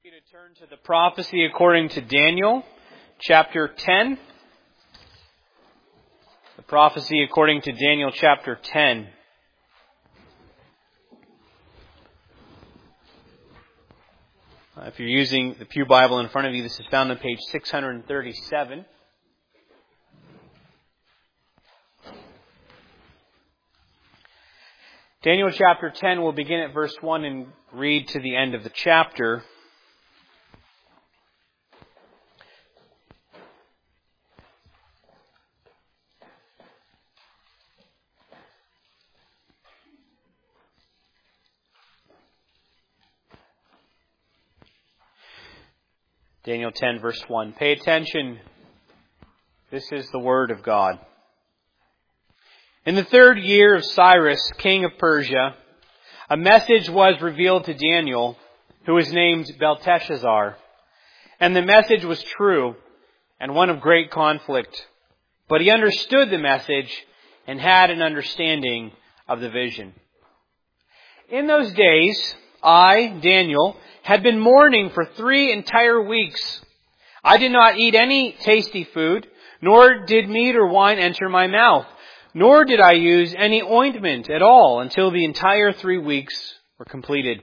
To turn to the prophecy according to Daniel, chapter 10. The prophecy according to Daniel, chapter 10. If you're using the Pew Bible in front of you, this is found on page 637. Daniel chapter 10 will begin at verse 1 and read to the end of the chapter. Daniel 10 verse 1. Pay attention. This is the word of God. In the 3rd year of Cyrus, king of Persia, a message was revealed to Daniel, who was named Belteshazzar. And the message was true and one of great conflict. But he understood the message and had an understanding of the vision. In those days, I, Daniel, had been mourning for 3 entire weeks. I did not eat any tasty food, nor did meat or wine enter my mouth, nor did I use any ointment at all until the entire 3 weeks were completed.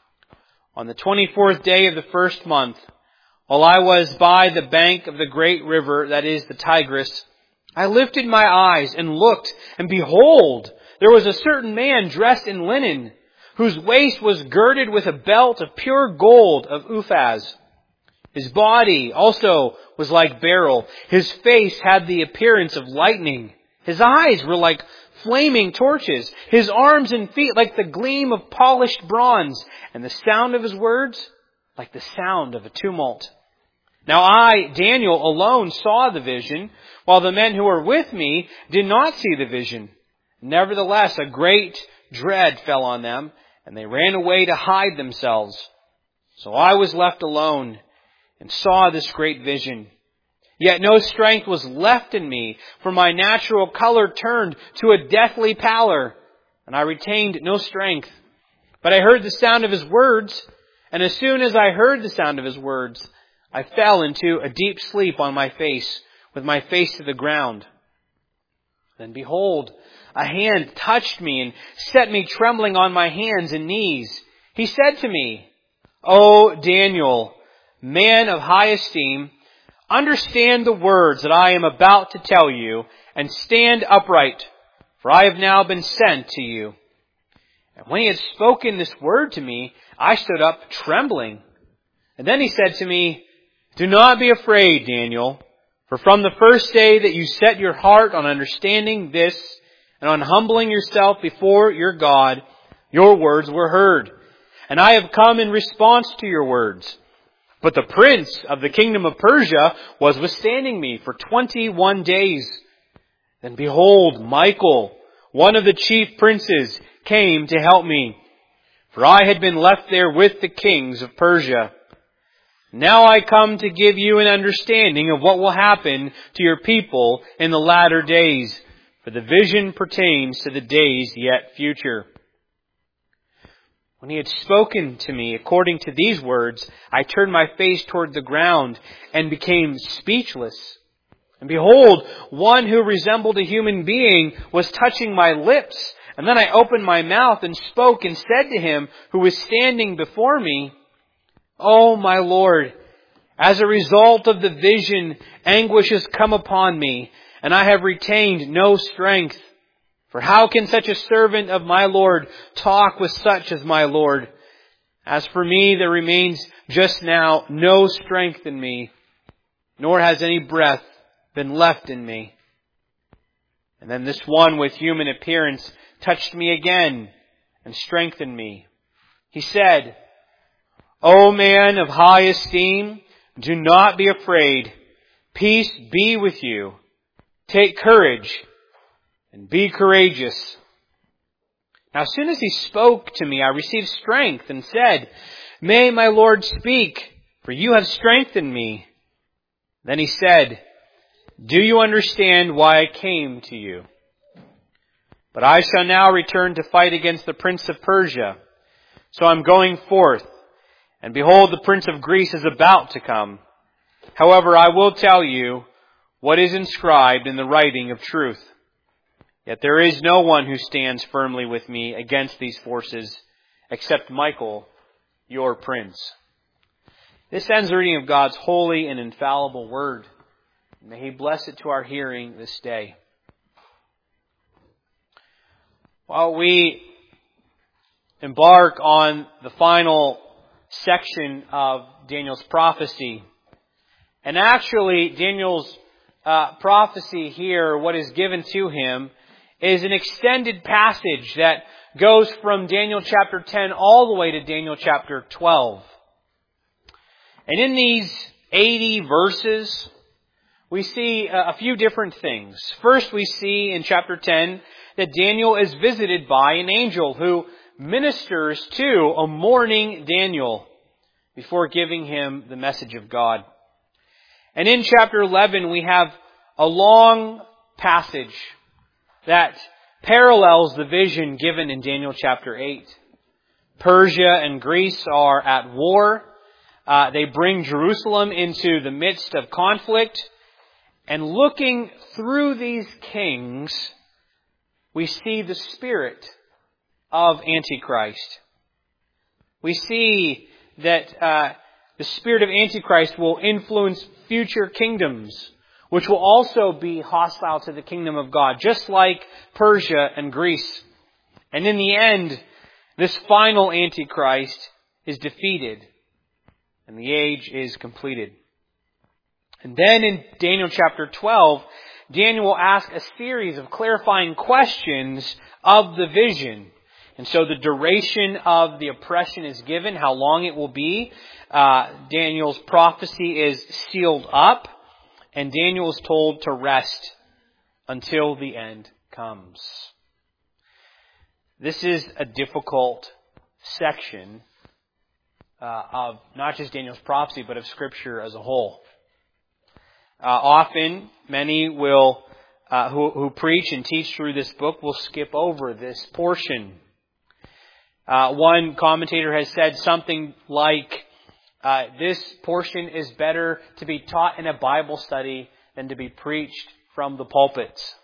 On the 24th day of the 1st month, while I was by the bank of the great river, that is the Tigris, I lifted my eyes and looked, and behold, there was a certain man dressed in linen, whose waist was girded with a belt of pure gold of Uphaz. His body also was like beryl. His face had the appearance of lightning. His eyes were like flaming torches. His arms and feet like the gleam of polished bronze. And the sound of his words like the sound of a tumult. Now I, Daniel, alone saw the vision, while the men who were with me did not see the vision. Nevertheless, a great dread fell on them, and they ran away to hide themselves. So I was left alone and saw this great vision. Yet no strength was left in me, for my natural color turned to a deathly pallor, and I retained no strength. But I heard the sound of his words, and as soon as I heard the sound of his words, I fell into a deep sleep on my face, with my face to the ground. Then behold, a hand touched me and set me trembling on my hands and knees. He said to me, O Daniel, man of high esteem, understand the words that I am about to tell you, and stand upright, for I have now been sent to you. And when he had spoken this word to me, I stood up trembling. And then he said to me, Do not be afraid, Daniel, for from the first day that you set your heart on understanding this, and on humbling yourself before your God, your words were heard. And I have come in response to your words. But the prince of the kingdom of Persia was withstanding me for 21 days. Then behold, Michael, one of the chief princes, came to help me. For I had been left there with the kings of Persia. Now I come to give you an understanding of what will happen to your people in the latter days. For the vision pertains to the days yet future. When he had spoken to me according to these words, I turned my face toward the ground and became speechless. And behold, one who resembled a human being was touching my lips. And then I opened my mouth and spoke and said to him who was standing before me, O my Lord, as a result of the vision, anguish has come upon me, and I have retained no strength. For how can such a servant of my Lord talk with such as my Lord? As for me, there remains just now no strength in me, nor has any breath been left in me. And then this one with human appearance touched me again and strengthened me. He said, O man of high esteem, do not be afraid. Peace be with you. Take courage and be courageous. Now, as soon as he spoke to me, I received strength and said, May my Lord speak, for you have strengthened me. Then he said, Do you understand why I came to you? But I shall now return to fight against the prince of Persia. So I'm going forth, And behold, the prince of Greece is about to come. However, I will tell you what is inscribed in the writing of truth. Yet there is no one who stands firmly with me against these forces, except Michael, your prince. This ends the reading of God's holy and infallible word. May He bless it to our hearing this day. While we embark on the final section of Daniel's prophecy, and actually Daniel's prophecy here, what is given to him, is an extended passage that goes from Daniel chapter 10 all the way to Daniel chapter 12. And in these 80 verses, we see a few different things. First, we see in chapter 10 that Daniel is visited by an angel who ministers to a mourning Daniel before giving him the message of God. And in chapter 11, we have a long passage that parallels the vision given in Daniel chapter 8. Persia and Greece are at war. They bring Jerusalem into the midst of conflict. And looking through these kings, we see the spirit of Antichrist. We see that the spirit of Antichrist will influence future kingdoms, which will also be hostile to the kingdom of God, just like Persia and Greece. And in the end, this final Antichrist is defeated, and the age is completed. And then in Daniel chapter 12, Daniel will ask a series of clarifying questions of the vision. And so the duration of the oppression is given, how long it will be. Daniel's prophecy is sealed up, and Daniel is told to rest until the end comes. This is a difficult section of not just Daniel's prophecy, but of Scripture as a whole. Often, many will who preach and teach through this book will skip over this portion. One commentator has said something like, this portion is better to be taught in a Bible study than to be preached from the pulpits.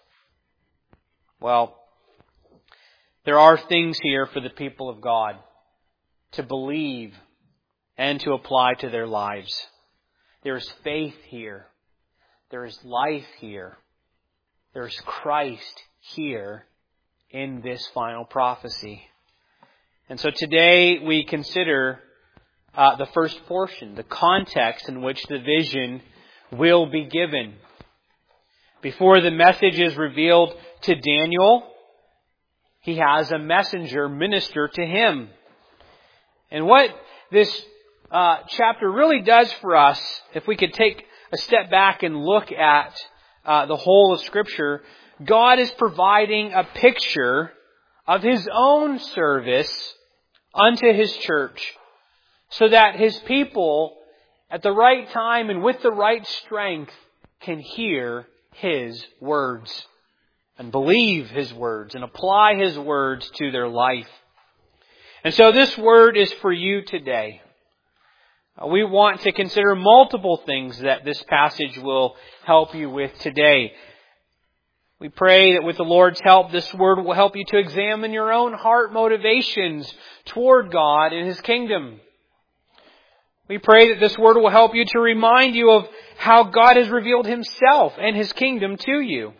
Well, there are things here for the people of God to believe and to apply to their lives. There is faith here. There is life here. There is Christ here in this final prophecy. And so today we consider the first portion, the context in which the vision will be given. Before the message is revealed to Daniel, he has a messenger minister to him. And what this chapter really does for us, if we could take a step back and look at the whole of Scripture, God is providing a picture of His own service unto His church, so that His people, at the right time and with the right strength, can hear His words and believe His words and apply His words to their life. And so this word is for you today. We want to consider multiple things that this passage will help you with today. We pray that with the Lord's help, this word will help you to examine your own heart motivations toward God and His kingdom. We pray that this word will help you to remind you of how God has revealed Himself and His kingdom to you.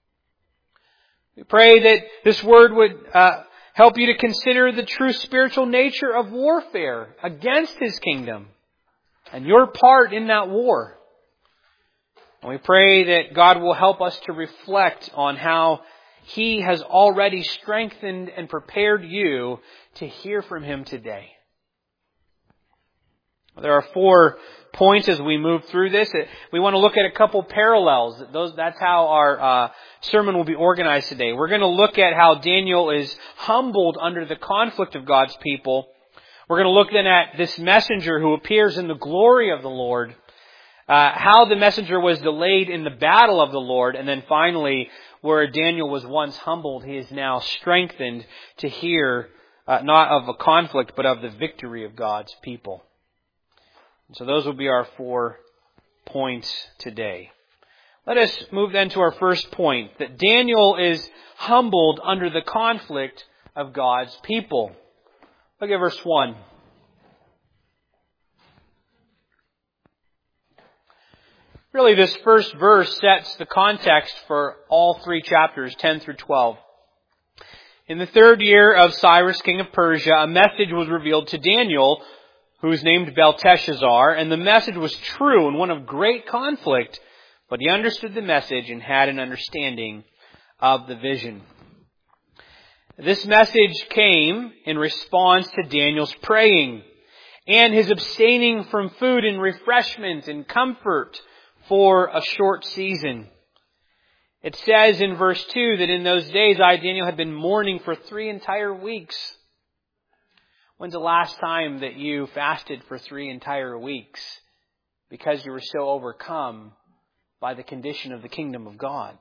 We pray that this word would help you to consider the true spiritual nature of warfare against His kingdom and your part in that war. And we pray that God will help us to reflect on how He has already strengthened and prepared you to hear from Him today. There are 4 points as we move through this. We want to look at a couple parallels. That's how our sermon will be organized today. We're going to look at how Daniel is humbled under the conflict of God's people. We're going to look then at this messenger who appears in the glory of the Lord. How the messenger was delayed in the battle of the Lord. And then finally, where Daniel was once humbled, he is now strengthened to hear not of a conflict, but of the victory of God's people. So those will be our 4 points today. Let us move then to our first point, that Daniel is humbled under the conflict of God's people. Look at verse 1. Really, this first verse sets the context for all 3 chapters, 10 through 12. In the 3rd year of Cyrus, king of Persia, a message was revealed to Daniel, who is named Belteshazzar, and the message was true and one of great conflict, but he understood the message and had an understanding of the vision. This message came in response to Daniel's praying and his abstaining from food and refreshment and comfort for a short season. It says in verse 2 that in those days I, Daniel, had been mourning for 3 entire weeks. When's the last time that you fasted for 3 entire weeks because you were so overcome by the condition of the kingdom of God?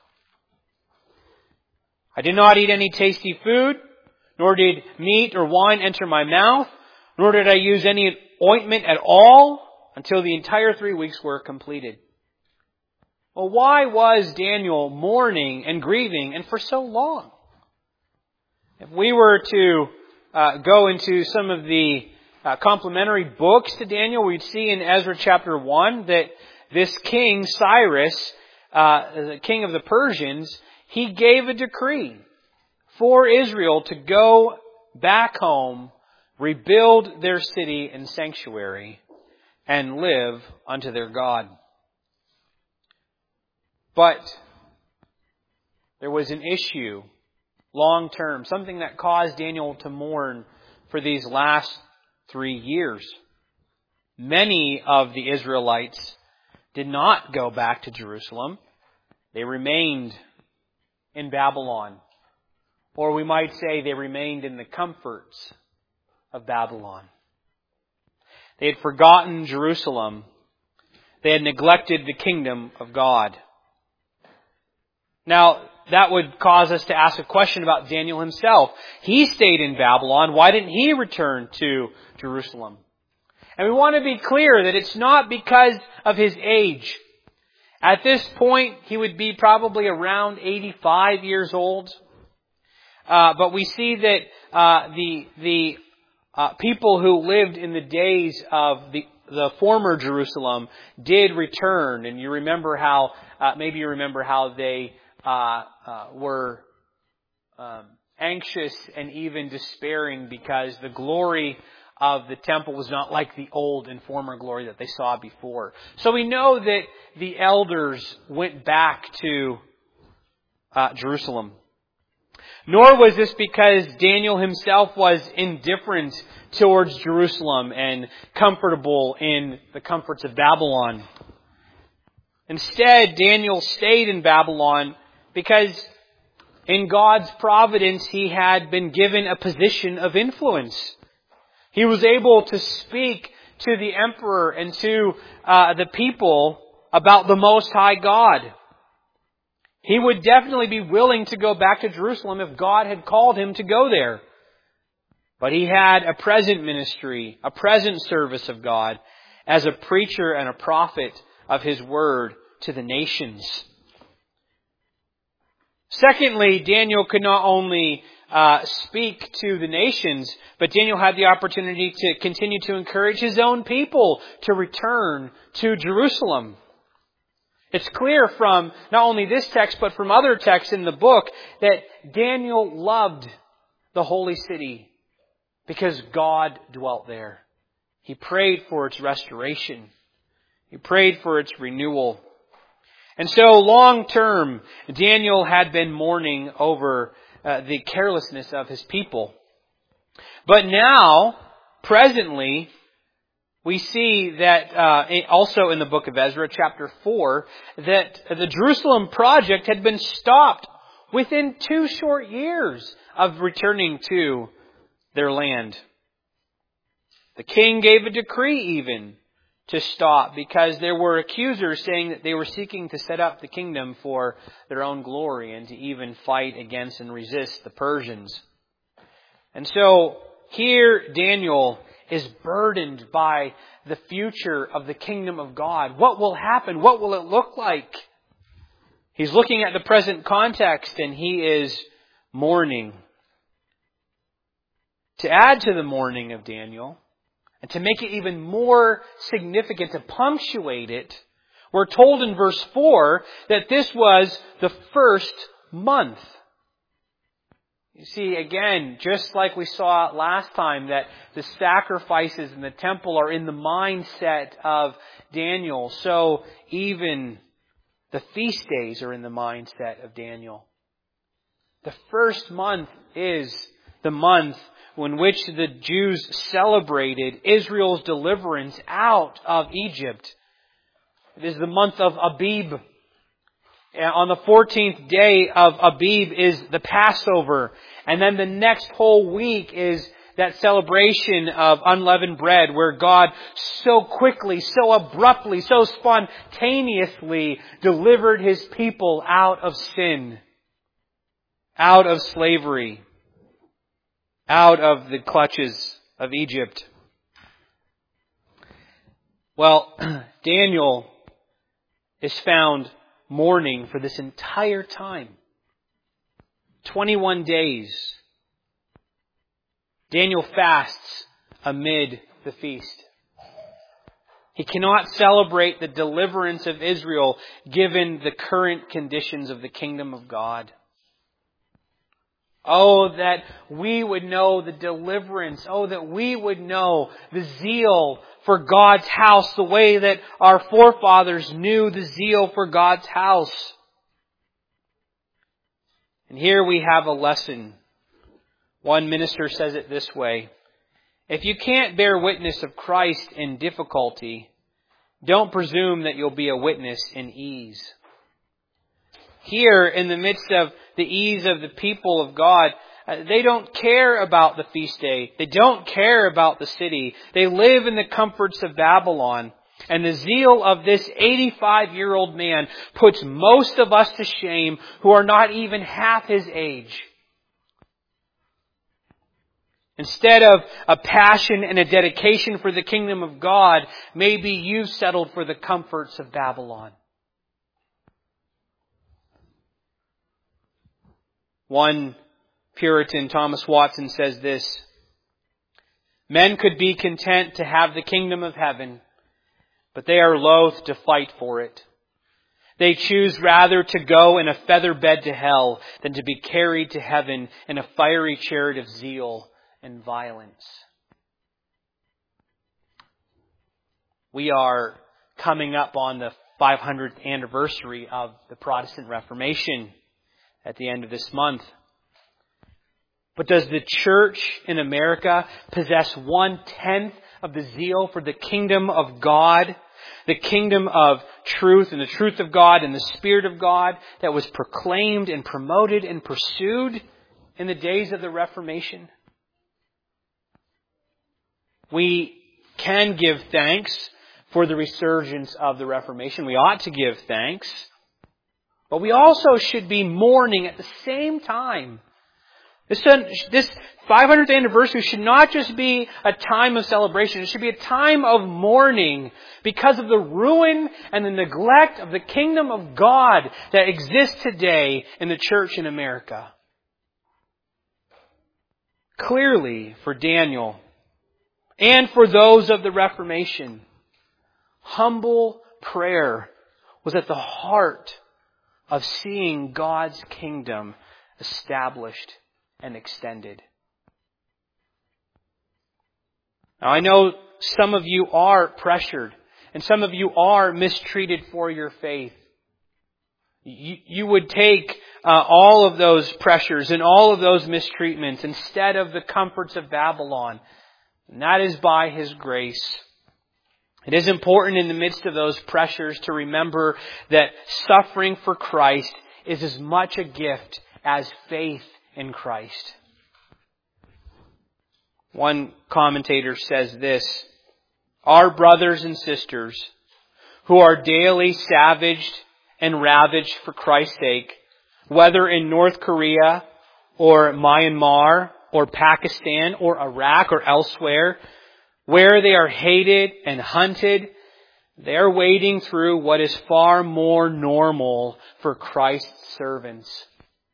I did not eat any tasty food, nor did meat or wine enter my mouth, nor did I use any ointment at all until the entire 3 weeks were completed. Well, why was Daniel mourning and grieving and for so long? If we were to go into some of the complementary books to Daniel, we'd see in Ezra chapter 1 that this king, Cyrus, the king of the Persians, he gave a decree for Israel to go back home, rebuild their city and sanctuary, and live unto their God. But there was an issue, long term, something that caused Daniel to mourn for these last 3 years. Many of the Israelites did not go back to Jerusalem. They remained in Babylon. Or we might say they remained in the comforts of Babylon. They had forgotten Jerusalem. They had neglected the kingdom of God. Now, that would cause us to ask a question about Daniel himself. He stayed in Babylon. Why didn't he return to Jerusalem? And we want to be clear that it's not because of his age. At this point, he would be probably around 85 years old. But we see that the people who lived in the days of the former Jerusalem did return. And you remember how, maybe you remember how they were anxious and even despairing because the glory of the temple was not like the old and former glory that they saw before. So we know that the elders went back to Jerusalem. Nor was this because Daniel himself was indifferent towards Jerusalem and comfortable in the comforts of Babylon. Instead, Daniel stayed in Babylon because in God's providence he had been given a position of influence. He was able to speak to the emperor and to the people about the Most High God. He would definitely be willing to go back to Jerusalem if God had called him to go there. But he had a present ministry, a present service of God as a preacher and a prophet of His Word to the nations. Secondly, Daniel could not only speak to the nations, but Daniel had the opportunity to continue to encourage his own people to return to Jerusalem. It's clear from not only this text, but from other texts in the book that Daniel loved the holy city because God dwelt there. He prayed for its restoration. He prayed for its renewal. And so long term, Daniel had been mourning over the carelessness of his people. But now, presently, we see that also in the book of Ezra, chapter 4, that the Jerusalem project had been stopped within 2 short years of returning to their land. The king gave a decree even to stop because there were accusers saying that they were seeking to set up the kingdom for their own glory and to even fight against and resist the Persians. And so here Daniel is burdened by the future of the kingdom of God. What will happen? What will it look like? He's looking at the present context and he is mourning. To add to the mourning of Daniel, and to make it even more significant, to punctuate it, we're told in verse 4 that this was the first month. You see, again, just like we saw last time, that the sacrifices in the temple are in the mindset of Daniel, so even the feast days are in the mindset of Daniel. The first month is the month in which the Jews celebrated Israel's deliverance out of Egypt. It is the month of Abib. On the 14th day of Abib is the Passover. And then the next whole week is that celebration of unleavened bread where God so quickly, so abruptly, so spontaneously delivered His people out of sin, out of slavery, out of the clutches of Egypt. Well, Daniel is found mourning for this entire time. 21 days. Daniel fasts amid the feast. He cannot celebrate the deliverance of Israel given the current conditions of the kingdom of God. Oh, that we would know the deliverance. Oh, that we would know the zeal for God's house the way that our forefathers knew the zeal for God's house. And here we have a lesson. One minister says it this way: if you can't bear witness of Christ in difficulty, don't presume that you'll be a witness in ease. Here, in the midst of the ease of the people of God, they don't care about the feast day. They don't care about the city. They live in the comforts of Babylon. And the zeal of this 85-year-old man puts most of us to shame who are not even half his age. Instead of a passion and a dedication for the kingdom of God, maybe you've settled for the comforts of Babylon. One Puritan, Thomas Watson, says this: men could be content to have the kingdom of heaven, but they are loath to fight for it. They choose rather to go in a feather bed to hell than to be carried to heaven in a fiery chariot of zeal and violence. We are coming up on the 500th anniversary of the Protestant Reformation at the end of this month. But does the church in America possess 1/10 of the zeal for the kingdom of God, the kingdom of truth and the truth of God and the Spirit of God that was proclaimed and promoted and pursued in the days of the Reformation? We can give thanks for the resurgence of the Reformation. We ought to give thanks. But we also should be mourning at the same time. This 500th anniversary should not just be a time of celebration. It should be a time of mourning because of the ruin and the neglect of the kingdom of God that exists today in the church in America. Clearly, for Daniel and for those of the Reformation, humble prayer was at the heart of seeing God's kingdom established and extended. Now, I know some of you are pressured and some of you are mistreated for your faith. You would take all of those pressures and all of those mistreatments instead of the comforts of Babylon. And that is by His grace. It is important in the midst of those pressures to remember that suffering for Christ is as much a gift as faith in Christ. One commentator says this: our brothers and sisters who are daily savaged and ravaged for Christ's sake, whether in North Korea or Myanmar or Pakistan or Iraq or elsewhere, Where they are hated and hunted, they are wading through what is far more normal for Christ's servants.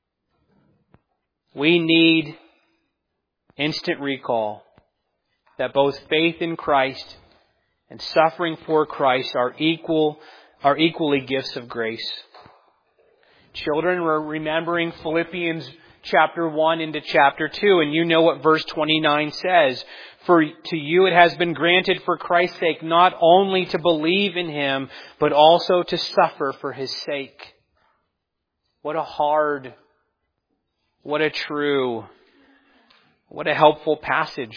We need instant recall that both faith in Christ and suffering for Christ are equally gifts of grace. Children, we're remembering Philippians chapter 1 into chapter 2, and you know what verse 29 says. For to you it has been granted for Christ's sake not only to believe in Him, but also to suffer for His sake. What a hard, what a true, what a helpful passage.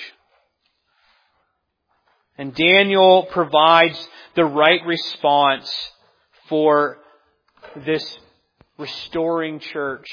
And Daniel provides the right response for this restoring church.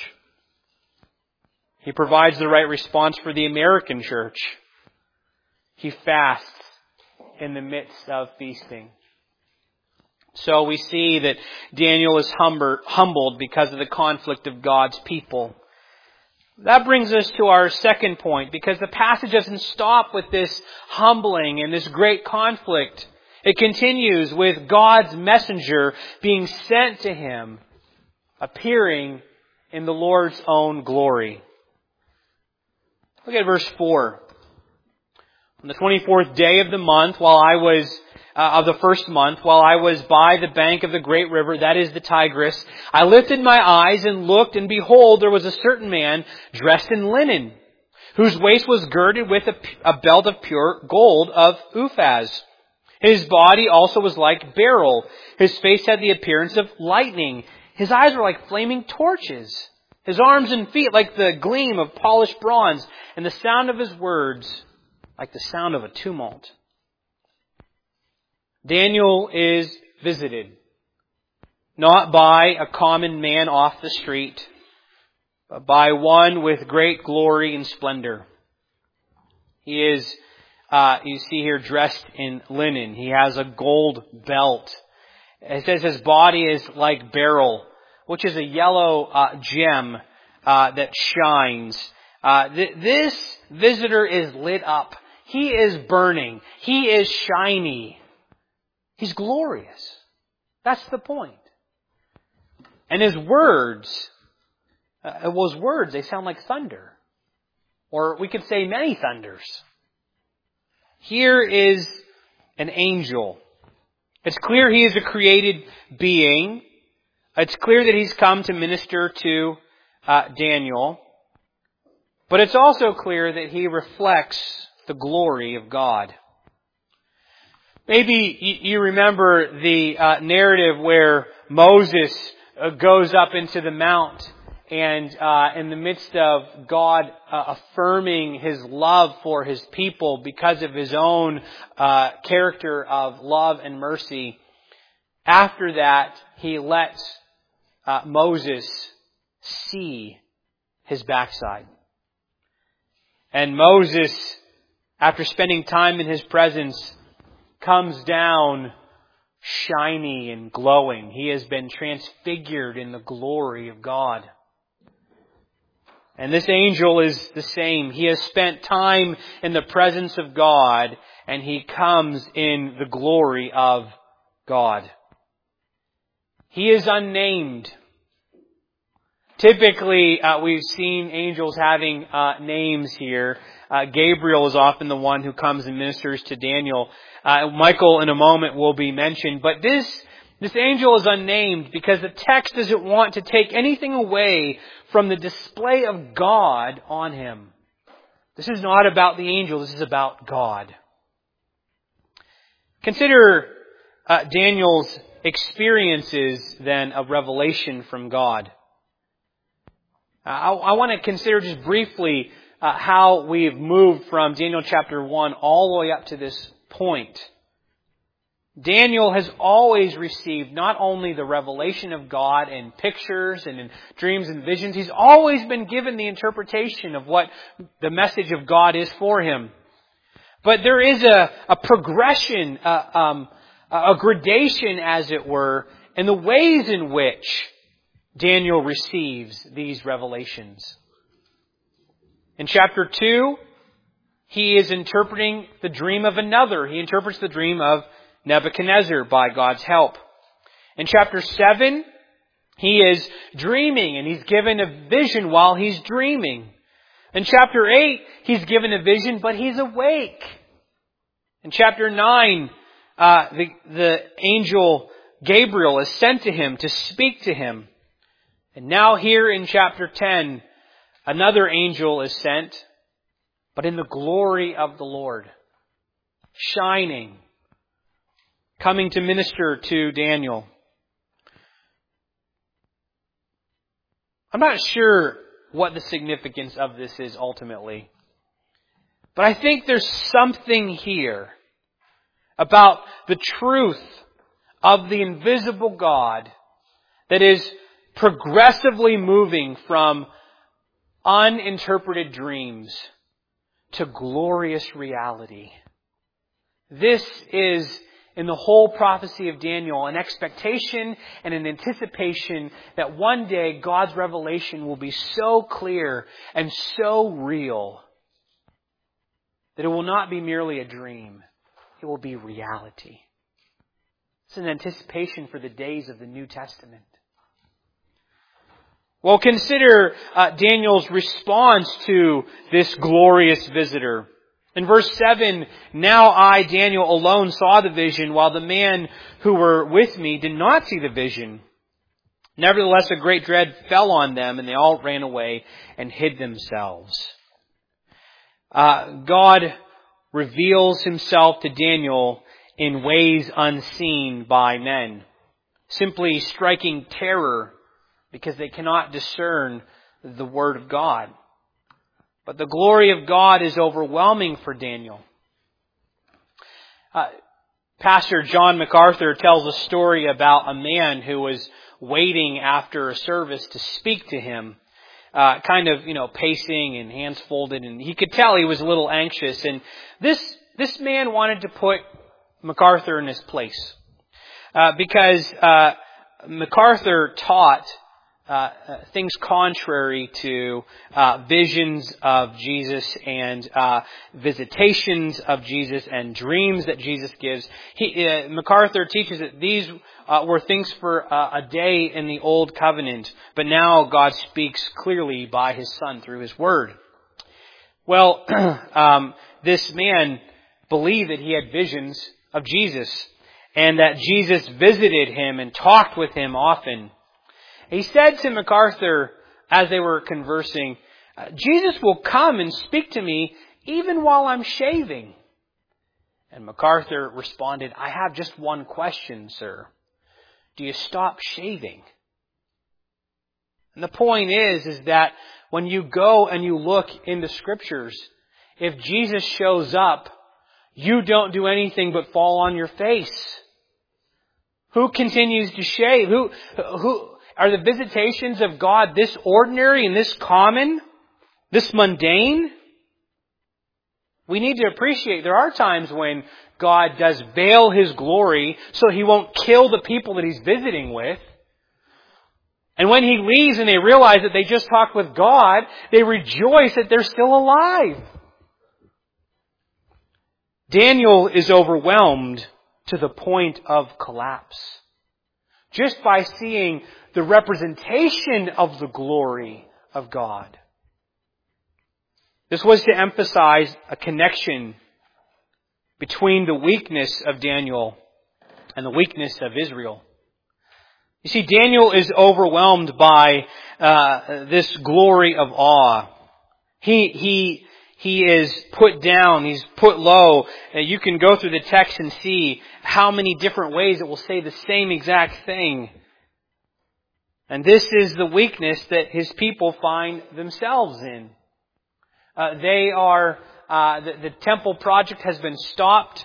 He provides the right response for the American church. He fasts in the midst of feasting. So we see that Daniel is humbled because of the conflict of God's people. That brings us to our second point, because the passage doesn't stop with this humbling and this great conflict. It continues with God's messenger being sent to him, appearing in the Lord's own glory. Look at verse 4. On the 24th day of the month, of the first month, while I was by the bank of the great river, that is the Tigris, I lifted my eyes and looked, and behold, there was a certain man dressed in linen, whose waist was girded with a belt of pure gold of Uphaz. His body also was like beryl. His face had the appearance of lightning. His eyes were like flaming torches. His arms and feet like the gleam of polished bronze, and the sound of his words like the sound of a tumult. Daniel is visited, not by a common man off the street, but by one with great glory and splendor. He is, you see here, dressed in linen. He has a gold belt. It says his body is like beryl, which is a yellow gem that shines. This visitor is lit up. He is burning. He is shiny. He's glorious. That's the point. And his words, they sound like thunder. Or we could say many thunders. Here is an angel. It's clear he is a created being. It's clear that he's come to minister to Daniel. But it's also clear that he reflects the glory of God. Maybe you remember the narrative where Moses goes up into the mount, and in the midst of God affirming His love for His people because of His own character of love and mercy, after that He lets Moses see his backside. And Moses, after spending time in His presence, comes down shiny and glowing. He has been transfigured in the glory of God. And this angel is the same. He has spent time in the presence of God, and he comes in the glory of God. He is unnamed. Typically, we've seen angels having names here. Gabriel is often the one who comes and ministers to Daniel. Michael in a moment will be mentioned. But this angel is unnamed because the text doesn't want to take anything away from the display of God on him. This is not about the angel. This is about God. Consider Daniel's experiences then of revelation from God. I want to consider just briefly how we've moved from Daniel chapter 1 all the way up to this point. Daniel has always received not only the revelation of God in pictures and in dreams and visions, he's always been given the interpretation of what the message of God is for him. But there is a progression, a gradation, as it were, in the ways in which Daniel receives these revelations. In chapter 2, he is interpreting the dream of another. He interprets the dream of Nebuchadnezzar by God's help. In chapter 7, he is dreaming and he's given a vision while he's dreaming. In chapter 8, he's given a vision, but he's awake. In chapter 9, the angel Gabriel is sent to him to speak to him. And now here in chapter 10, another angel is sent, but in the glory of the Lord, shining, coming to minister to Daniel. I'm not sure what the significance of this is ultimately, but I think there's something here about the truth of the invisible God that is progressively moving from uninterpreted dreams to glorious reality. This is, in the whole prophecy of Daniel, an expectation and an anticipation that one day God's revelation will be so clear and so real that it will not be merely a dream. It will be reality. It's an anticipation for the days of the New Testament. Well, consider Daniel's response to this glorious visitor. In verse 7, now I, Daniel, alone saw the vision, while the men who were with me did not see the vision. Nevertheless, a great dread fell on them, and they all ran away and hid themselves. God reveals himself to Daniel in ways unseen by men, simply striking terror because they cannot discern the Word of God. But the glory of God is overwhelming for Daniel. Pastor John MacArthur tells a story about a man who was waiting after a service to speak to him, pacing and hands folded, and he could tell he was a little anxious. And this man wanted to put MacArthur in his place because MacArthur taught things contrary to visions of Jesus and visitations of Jesus and dreams that Jesus gives. MacArthur teaches that these were things for a day in the Old Covenant, but now God speaks clearly by His Son through His Word. Well, this man believed that he had visions of Jesus and that Jesus visited him and talked with him often. He said to MacArthur, as they were conversing, Jesus will come and speak to me even while I'm shaving. And MacArthur responded, I have just one question, sir. Do you stop shaving? And the point is that when you go and you look in the Scriptures, if Jesus shows up, you don't do anything but fall on your face. Who continues to shave? Who are the visitations of God this ordinary and this common, this mundane? We need to appreciate there are times when God does veil His glory so He won't kill the people that He's visiting with. And when He leaves and they realize that they just talked with God, they rejoice that they're still alive. Daniel is overwhelmed to the point of collapse just by seeing the representation of the glory of God. This was to emphasize a connection between the weakness of Daniel and the weakness of Israel. You see, Daniel is overwhelmed by this glory of awe. He is put down. He's put low. You can go through the text and see how many different ways it will say the same exact thing. And this is the weakness that his people find themselves in. The temple project has been stopped.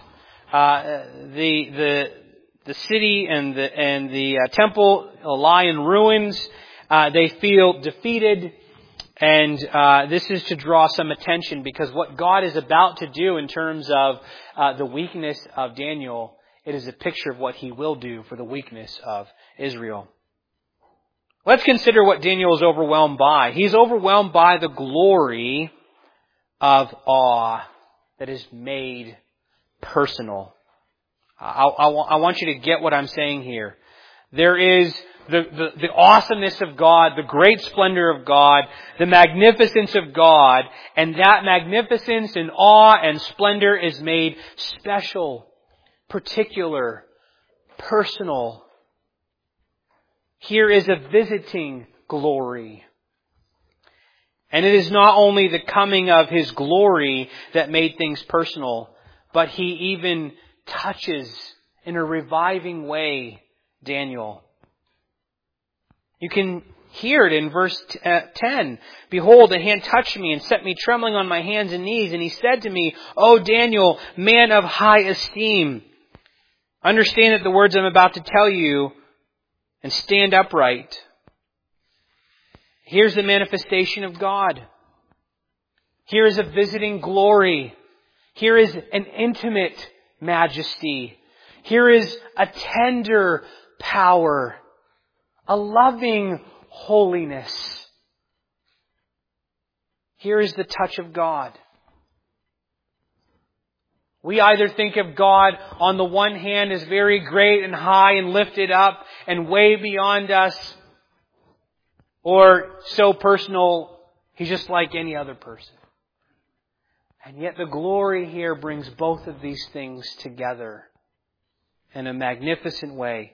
The city and the temple lie in ruins. They feel defeated. And this is to draw some attention because what God is about to do in terms of the weakness of Daniel, it is a picture of what He will do for the weakness of Israel. Let's consider what Daniel is overwhelmed by. He's overwhelmed by the glory of awe. that is made personal. I want you to get what I'm saying here. There is the awesomeness of God, the great splendor of God, the magnificence of God, and that magnificence and awe and splendor is made special, particular, personal. Here is a visiting glory. And it is not only the coming of His glory that made things personal, but He even touches in a reviving way Daniel. You can hear it in verse 10. Behold, a hand touched me and set me trembling on my hands and knees. And he said to me, O Daniel, man of high esteem, understand that the words I'm about to tell you and stand upright. Here's the manifestation of God. Here is a visiting glory. Here is an intimate majesty. Here is a tender power. A loving holiness. Here is the touch of God. We either think of God on the one hand as very great and high and lifted up and way beyond us, or so personal, He's just like any other person. And yet the glory here brings both of these things together in a magnificent way.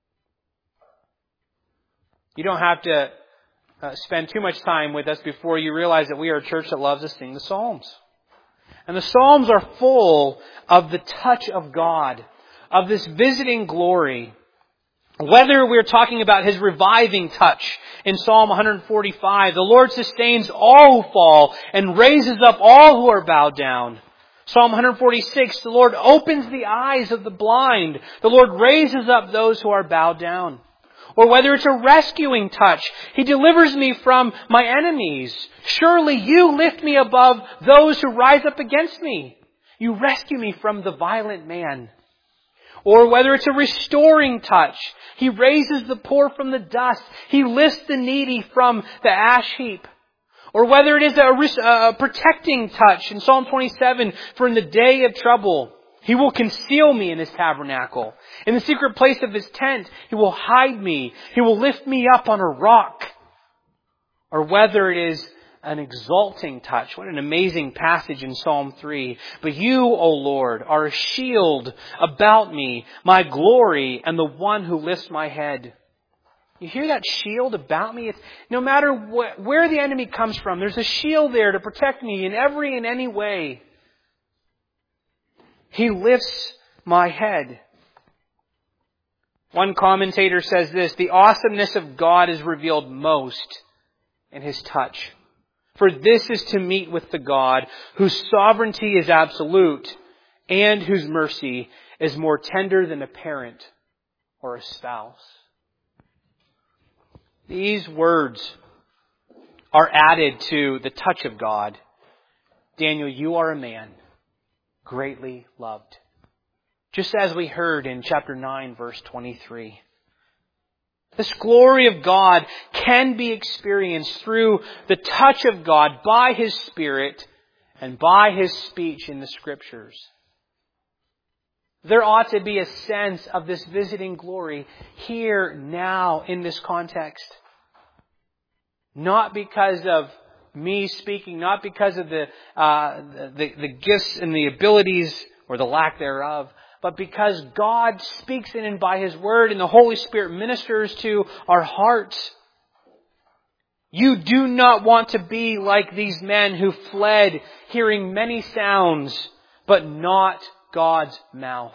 You don't have to spend too much time with us before you realize that we are a church that loves to sing the Psalms. And the Psalms are full of the touch of God, of this visiting glory. Whether we're talking about His reviving touch in Psalm 145, the Lord sustains all who fall and raises up all who are bowed down. Psalm 146, the Lord opens the eyes of the blind. The Lord raises up those who are bowed down. Or whether it's a rescuing touch, He delivers me from my enemies. Surely You lift me above those who rise up against me. You rescue me from the violent man. Or whether it's a restoring touch, He raises the poor from the dust. He lifts the needy from the ash heap. Or whether it is a protecting touch in Psalm 27, for in the day of trouble, He will conceal me in His tabernacle. In the secret place of His tent, He will hide me. He will lift me up on a rock. Or whether it is an exalting touch. What an amazing passage in Psalm 3. But You, O Lord, are a shield about me, my glory, and the one who lifts my head. You hear that shield about me? It's, no matter where the enemy comes from, there's a shield there to protect me in every and any way. He lifts my head. One commentator says this, the awesomeness of God is revealed most in His touch. For this is to meet with the God whose sovereignty is absolute and whose mercy is more tender than a parent or a spouse. These words are added to the touch of God. Daniel, you are a man greatly loved. Just as we heard in chapter 9, verse 23. This glory of God can be experienced through the touch of God by His Spirit and by His speech in the Scriptures. There ought to be a sense of this visiting glory here, now, in this context. Not because of me speaking, not because of the gifts and the abilities or the lack thereof, but because God speaks in and by His Word and the Holy Spirit ministers to our hearts. You do not want to be like these men who fled, hearing many sounds, but not God's mouth.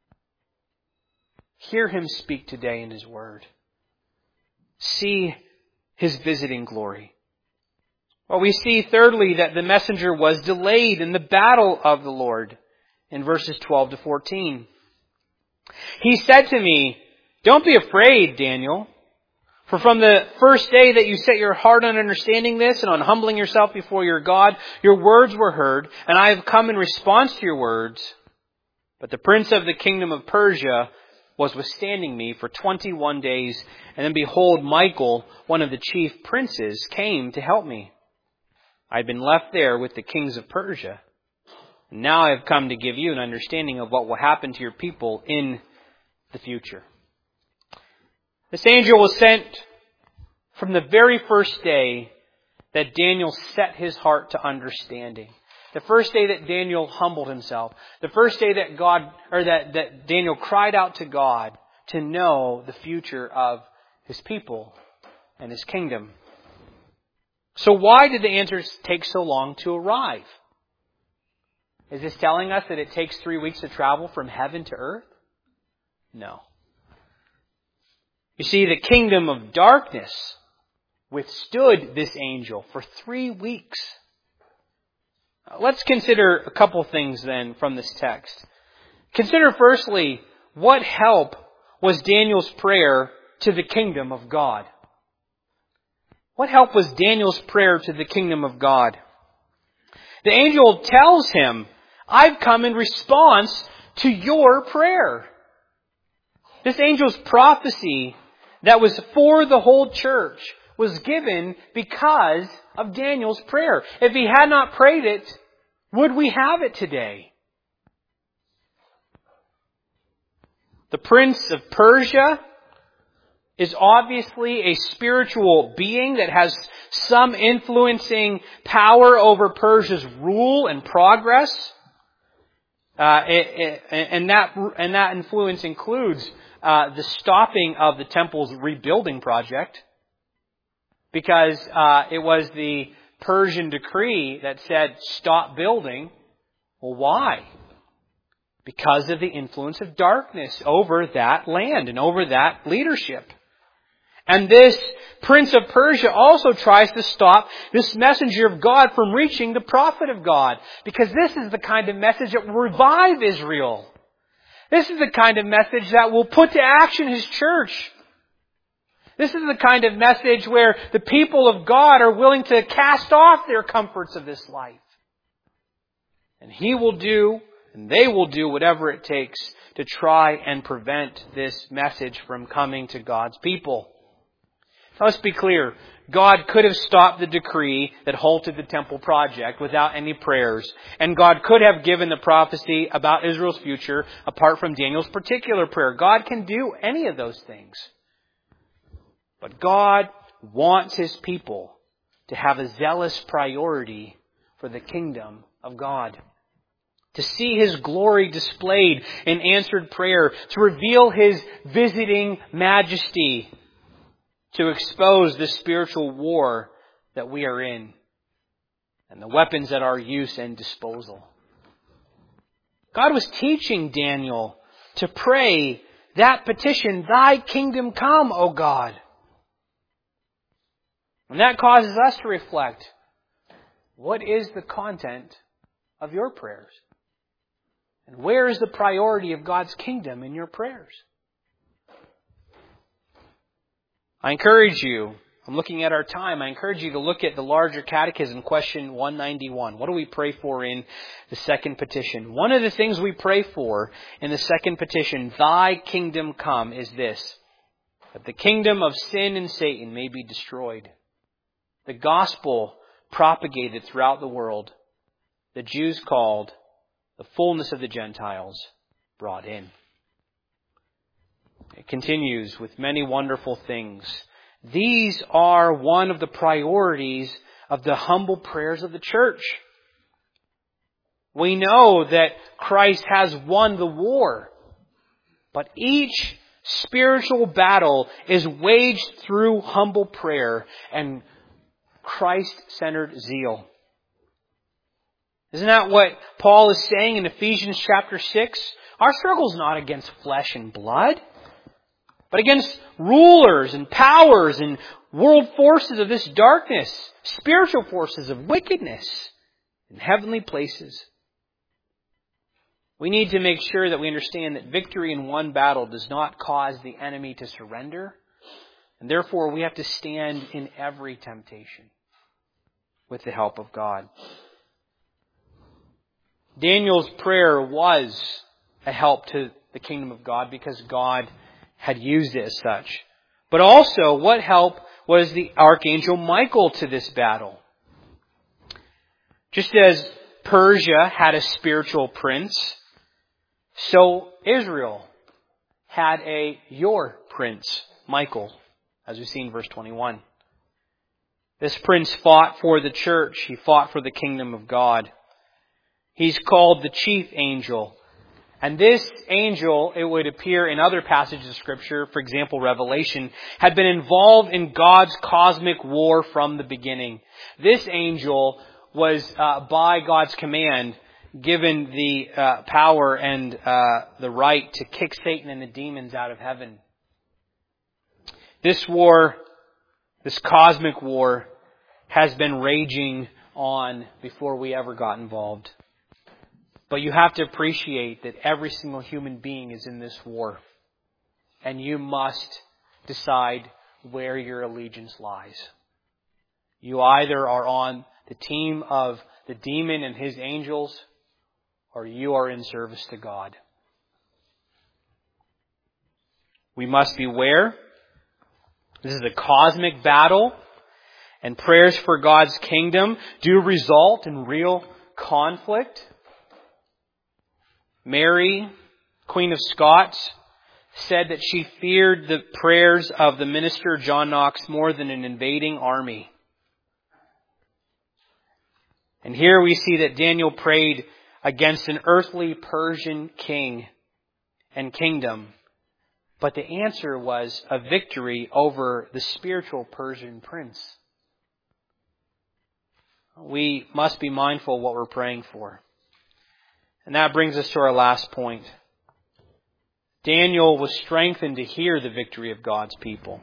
Hear Him speak today in His Word. See His visiting glory. Well, we see thirdly that the messenger was delayed in the battle of the Lord in verses 12 to 14. He said to me, don't be afraid, Daniel. For from the first day that you set your heart on understanding this and on humbling yourself before your God, your words were heard, and I have come in response to your words. But the prince of the kingdom of Persia was withstanding me for 21 days, and then behold, Michael, one of the chief princes, came to help me. I had been left there with the kings of Persia. Now I have come to give you an understanding of what will happen to your people in the future. This angel was sent from the very first day that Daniel set his heart to understanding. The first day that Daniel humbled himself. The first day that Daniel cried out to God to know the future of his people and his kingdom. So why did the answers take so long to arrive? Is this telling us that it takes 3 weeks to travel from heaven to earth? No. You see, the kingdom of darkness withstood this angel for 3 weeks. Let's consider a couple things then from this text. Consider firstly, what help was Daniel's prayer to the kingdom of God? What help was Daniel's prayer to the kingdom of God? The angel tells him, I've come in response to your prayer. This angel's prophecy that was for the whole church was given because of Daniel's prayer. If he had not prayed it, would we have it today? The prince of Persia is obviously a spiritual being that has some influencing power over Persia's rule and progress. And that influence includes the stopping of the temple's rebuilding project, because it was the Persian decree that said stop building. Well, why? Because of the influence of darkness over that land and over that leadership. And this prince of Persia also tries to stop this messenger of God from reaching the prophet of God. Because this is the kind of message that will revive Israel. This is the kind of message that will put to action His church. This is the kind of message where the people of God are willing to cast off their comforts of this life. And He will do, and they will do whatever it takes to try and prevent this message from coming to God's people. Let's be clear. God could have stopped the decree that halted the temple project without any prayers. And God could have given the prophecy about Israel's future apart from Daniel's particular prayer. God can do any of those things. But God wants His people to have a zealous priority for the kingdom of God. To see His glory displayed in answered prayer. To reveal His visiting majesty. To expose the spiritual war that we are in and the weapons at our use and disposal. God was teaching Daniel to pray that petition, Thy kingdom come, O God. And that causes us to reflect, what is the content of your prayers? And where is the priority of God's kingdom in your prayers? I encourage you, I'm looking at our time, I encourage you to look at the larger catechism, question 191. What do we pray for in the second petition? One of the things we pray for in the second petition, Thy kingdom come, is this: that the kingdom of sin and Satan may be destroyed. The gospel propagated throughout the world. The Jews called, the fullness of the Gentiles brought in. It continues with many wonderful things. These are one of the priorities of the humble prayers of the church. We know that Christ has won the war, but each spiritual battle is waged through humble prayer and Christ-centered zeal. Isn't that what Paul is saying in Ephesians chapter 6? Our struggle is not against flesh and blood, but against rulers and powers and world forces of this darkness, spiritual forces of wickedness in heavenly places. We need to make sure that we understand that victory in one battle does not cause the enemy to surrender. And therefore, we have to stand in every temptation with the help of God. Daniel's prayer was a help to the kingdom of God because God had used it as such. But also, what help was the archangel Michael to this battle? Just as Persia had a spiritual prince, so Israel had your prince, Michael, as we see in verse 21. This prince fought for the church. He fought for the kingdom of God. He's called the chief angel. And this angel, it would appear in other passages of Scripture, for example, Revelation, had been involved in God's cosmic war from the beginning. This angel was, by God's command, given the power and the right to kick Satan and the demons out of heaven. This war, this cosmic war, has been raging on before we ever got involved. But you have to appreciate that every single human being is in this war. And you must decide where your allegiance lies. You either are on the team of the demon and his angels, or you are in service to God. We must beware. This is a cosmic battle, and prayers for God's kingdom do result in real conflict. Mary, Queen of Scots, said that she feared the prayers of the minister John Knox more than an invading army. And here we see that Daniel prayed against an earthly Persian king and kingdom. But the answer was a victory over the spiritual Persian prince. We must be mindful of what we're praying for. And that brings us to our last point. Daniel was strengthened to hear the victory of God's people.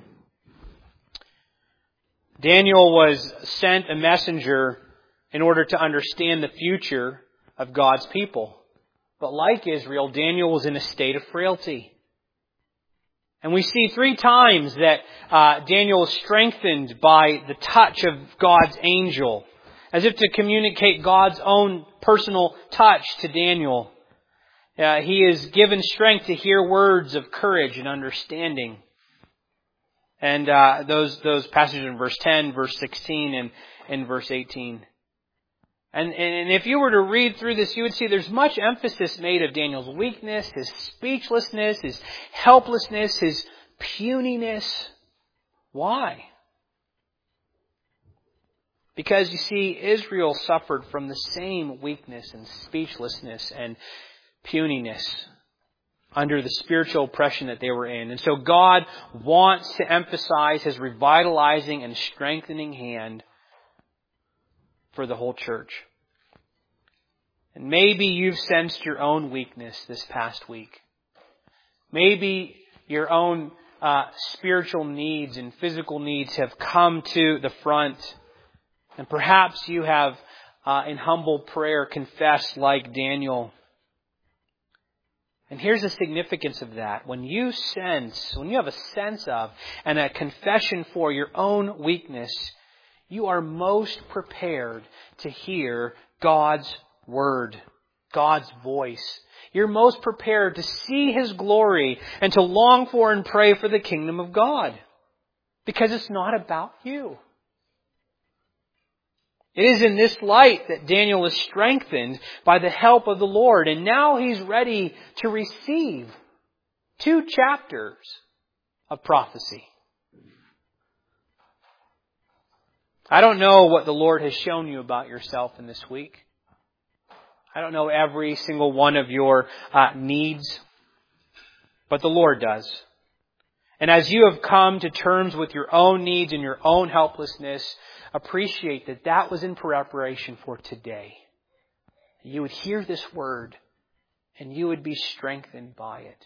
Daniel was sent a messenger in order to understand the future of God's people. But like Israel, Daniel was in a state of frailty. And we see 3 times that Daniel was strengthened by the touch of God's angel, as if to communicate God's own personal touch to Daniel. He is given strength to hear words of courage and understanding. And those passages in verse 10, verse 16, and verse 18. And if you were to read through this, you would see there's much emphasis made of Daniel's weakness, his speechlessness, his helplessness, his puniness. Why? Because you see, Israel suffered from the same weakness and speechlessness and puniness under the spiritual oppression that they were in. And so God wants to emphasize His revitalizing and strengthening hand for the whole church. And maybe you've sensed your own weakness this past week. Maybe your own spiritual needs and physical needs have come to the front. And perhaps you have, in humble prayer, confessed like Daniel. And here's the significance of that. When you have a sense of and a confession for your own weakness, you are most prepared to hear God's word, God's voice. You're most prepared to see His glory and to long for and pray for the kingdom of God. Because it's not about you. It is in this light that Daniel is strengthened by the help of the Lord. And now he's ready to receive 2 chapters of prophecy. I don't know what the Lord has shown you about yourself in this week. I don't know every single one of your needs. But the Lord does. And as you have come to terms with your own needs and your own helplessness, appreciate that that was in preparation for today. You would hear this word and you would be strengthened by it.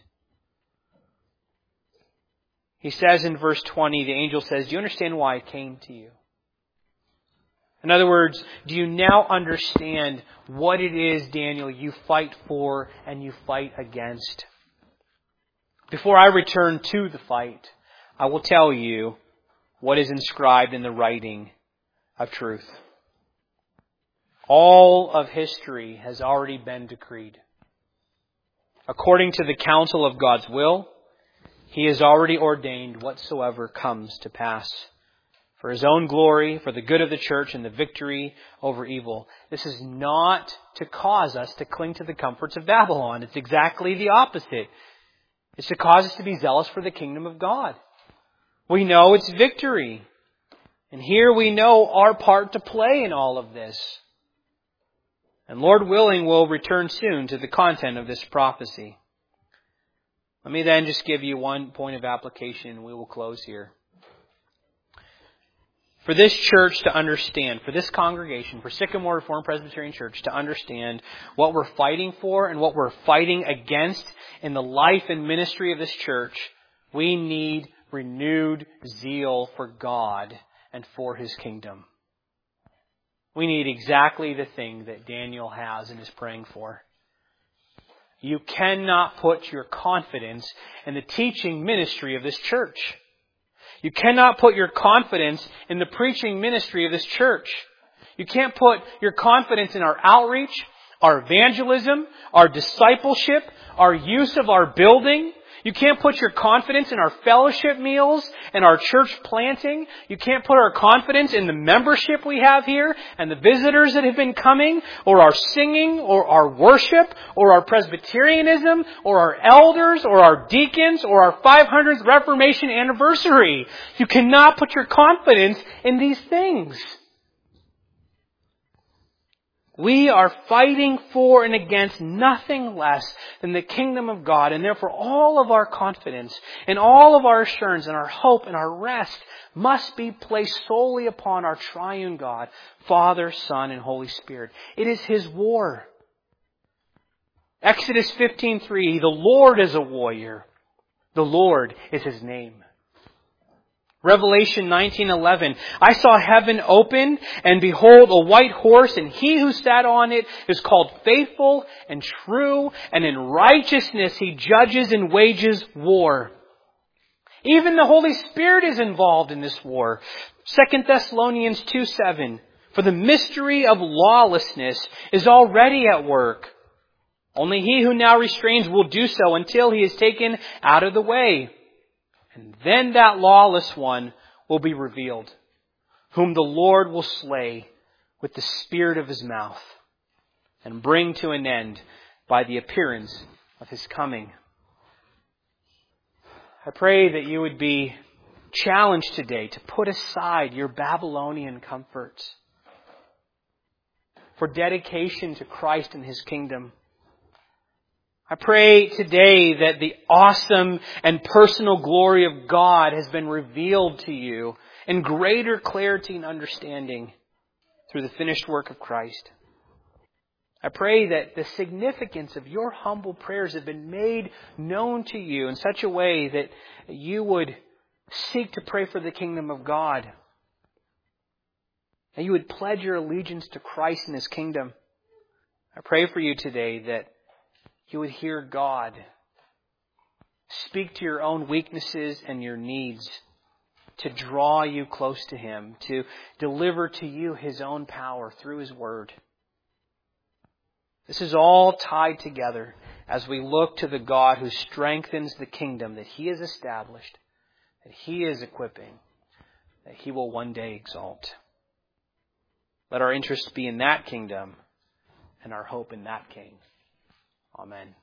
He says in verse 20, the angel says, do you understand why I came to you? In other words, do you now understand what it is, Daniel, you fight for and you fight against? Before I return to the fight, I will tell you what is inscribed in the writing of truth. All of history has already been decreed. According to the counsel of God's will, He has already ordained whatsoever comes to pass for His own glory, for the good of the church, and the victory over evil. This is not to cause us to cling to the comforts of Babylon. It's exactly the opposite. It's to cause us to be zealous for the kingdom of God. We know it's victory. And here we know our part to play in all of this. And Lord willing, we'll return soon to the content of this prophecy. Let me then just give you one point of application and we will close here. For this church to understand, for this congregation, for Sycamore Reformed Presbyterian Church to understand what we're fighting for and what we're fighting against in the life and ministry of this church, we need renewed zeal for God and for His kingdom. We need exactly the thing that Daniel has and is praying for. You cannot put your confidence in the teaching ministry of this church. You cannot put your confidence in the preaching ministry of this church. You can't put your confidence in our outreach, our evangelism, our discipleship, our use of our building. You can't put your confidence in our fellowship meals and our church planting. You can't put our confidence in the membership we have here and the visitors that have been coming, or our singing, or our worship, or our Presbyterianism, or our elders, or our deacons, or our 500th Reformation anniversary. You cannot put your confidence in these things. We are fighting for and against nothing less than the kingdom of God. And therefore all of our confidence and all of our assurance and our hope and our rest must be placed solely upon our triune God, Father, Son, and Holy Spirit. It is His war. Exodus 15:3, the Lord is a warrior. The Lord is His name. Revelation 19:11, I saw heaven open, and behold, a white horse, and He who sat on it is called Faithful and True, and in righteousness He judges and wages war. Even the Holy Spirit is involved in this war. 2 Thessalonians 2:7, for the mystery of lawlessness is already at work. Only he who now restrains will do so until he is taken out of the way. And then that lawless one will be revealed, whom the Lord will slay with the spirit of His mouth and bring to an end by the appearance of His coming. I pray that you would be challenged today to put aside your Babylonian comforts for dedication to Christ and His kingdom. I pray today that the awesome and personal glory of God has been revealed to you in greater clarity and understanding through the finished work of Christ. I pray that the significance of your humble prayers have been made known to you in such a way that you would seek to pray for the kingdom of God. That you would pledge your allegiance to Christ and His kingdom. I pray for you today that you would hear God speak to your own weaknesses and your needs, to draw you close to Him, to deliver to you His own power through His Word. This is all tied together as we look to the God who strengthens the kingdom that He has established, that He is equipping, that He will one day exalt. Let our interest be in that kingdom and our hope in that King. Amen.